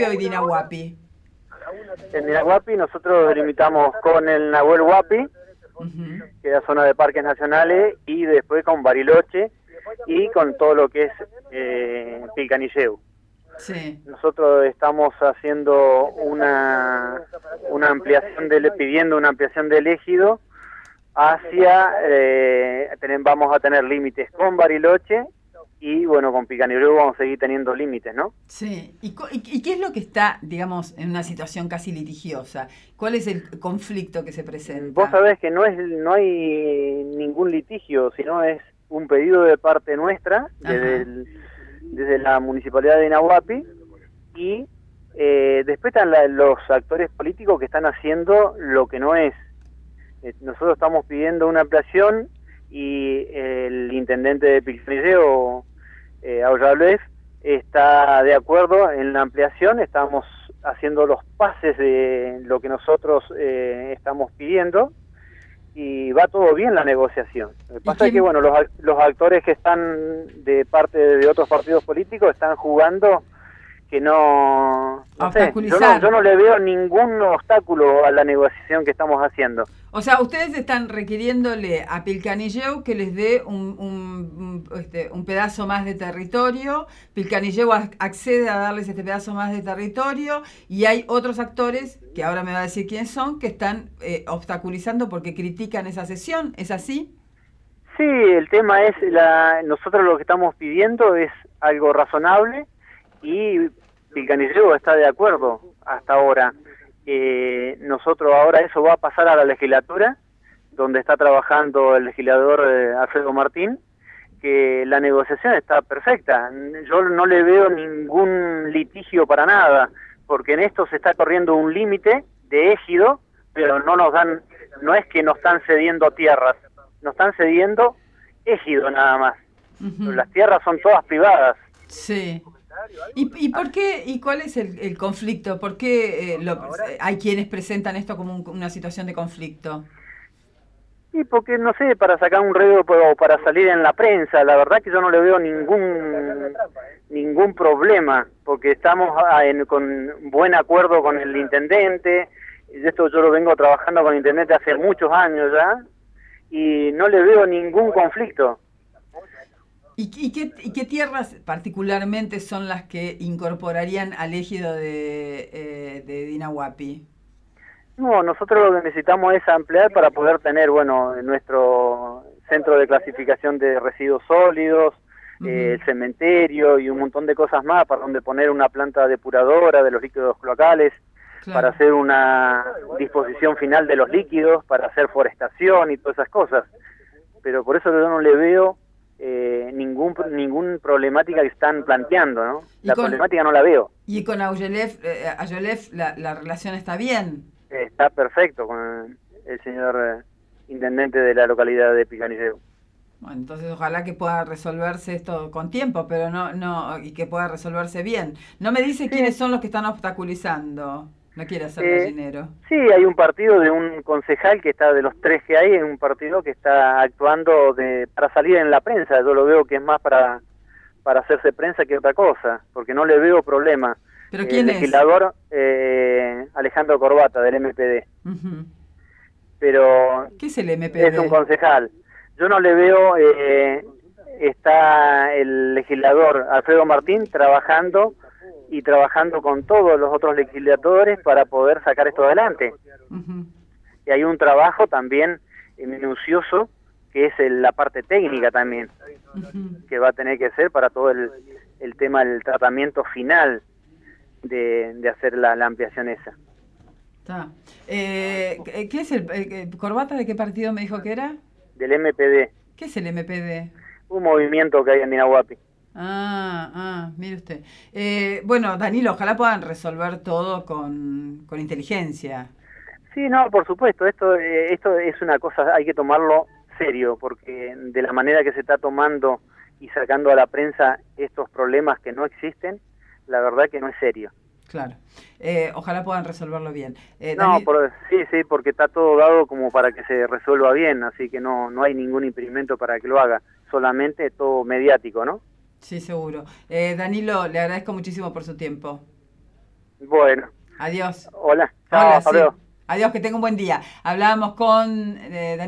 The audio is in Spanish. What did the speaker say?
municipio de Dinahuapi? En Dinahuapi nosotros delimitamos con el Nahuel Huapi, que es la zona de parques nacionales, y después con Bariloche y con todo lo que es Pilcanilleu. Sí. Nosotros estamos haciendo una ampliación pidiendo una ampliación del ejido hacia, vamos a tener límites con Bariloche y bueno, con Pilcanilleu vamos a seguir teniendo límites, ¿no? Sí. ¿Y qué es lo que está, digamos, en una situación casi litigiosa? ¿Cuál es el conflicto que se presenta? Vos sabés que no hay ningún litigio, sino es un pedido de parte nuestra, desde la Municipalidad de Dinahuapi, y después están los actores políticos que están haciendo lo que no es. Nosotros estamos pidiendo una ampliación y el intendente de Pilcanilleu, Aullalef, está de acuerdo en la ampliación. Estamos haciendo los pases de lo que nosotros estamos pidiendo y va todo bien la negociación. Lo que pasa es que bueno, los actores que están de parte de otros partidos políticos están jugando que no sé, yo no le veo ningún obstáculo a la negociación que estamos haciendo. O sea, ustedes están requiriéndole a Pilcanilleu que les dé un pedazo más de territorio. Pilcanilleu accede a darles este pedazo más de territorio y hay otros actores, que ahora me va a decir quiénes son, que están obstaculizando porque critican esa cesión. ¿Es así? Sí, el tema es, nosotros lo que estamos pidiendo es algo razonable y Pilcanilleu está de acuerdo hasta ahora. Nosotros ahora eso va a pasar a la legislatura, donde está trabajando el legislador Alfredo Martín, que la negociación está perfecta. Yo no le veo ningún litigio para nada, porque en esto se está corriendo un límite de ejido, pero no es que nos están cediendo tierras, nos están cediendo ejido nada más. Las tierras son todas privadas. Sí. ¿Y por qué, y cuál es el conflicto? ¿Por qué hay quienes presentan esto como una situación de conflicto? Y porque, no sé, para sacar un rédito o para salir en la prensa, la verdad que yo no le veo ningún problema, porque estamos con buen acuerdo con el intendente. Esto yo lo vengo trabajando con el intendente hace muchos años ya, y no le veo ningún conflicto. ¿Y qué tierras particularmente son las que incorporarían al ejido de Dinahuapi? No, nosotros lo que necesitamos es ampliar para poder tener, bueno, nuestro centro de clasificación de residuos sólidos, el cementerio y un montón de cosas más, para donde poner una planta depuradora de los líquidos cloacales, para hacer una disposición final de los líquidos, para hacer forestación y todas esas cosas. Pero por eso yo no le veo ningún problemática que están planteando, ¿no? La problemática no la veo. ¿Y con Aullalef la relación está bien? Está perfecto con el señor intendente de la localidad de Pilcanilleu. Bueno, entonces ojalá que pueda resolverse esto con tiempo, pero y que pueda resolverse bien. No me dice quiénes son los que están obstaculizando. No quiere hacer gallinero. Sí, hay un partido de un concejal que está, de los tres que hay, es un partido que está actuando para salir en la prensa. Yo lo veo que es más para hacerse prensa que otra cosa, porque no le veo problema. ¿Pero quién es? El legislador Alejandro Corbata, del MPD. Pero ¿qué es el MPD? Es un concejal. Yo no le veo, está el legislador Alfredo Martín trabajando con todos los otros legisladores para poder sacar esto adelante. Y hay un trabajo también minucioso, que es la parte técnica también, que va a tener que ser para todo el tema del tratamiento final de hacer la ampliación esa. ¿Qué es Corbata? ¿De qué partido me dijo que era? Del MPD. ¿Qué es el MPD? Un movimiento que hay en Dinahuapi. Mire usted. Bueno, Danilo, ojalá puedan resolver todo con inteligencia. Sí, no, por supuesto. Esto es una cosa, hay que tomarlo serio, porque de la manera que se está tomando y sacando a la prensa estos problemas que no existen, la verdad que no es serio. Claro. Ojalá puedan resolverlo bien. No, sí, porque está todo dado como para que se resuelva bien, así que no hay ningún impedimento para que lo haga, solamente todo mediático, ¿no? Sí, seguro. Danilo, le agradezco muchísimo por su tiempo. Bueno. Adiós. Hola. Chao, Hola, hasta sí. luego. Adiós, que tenga un buen día. Hablábamos con Daniel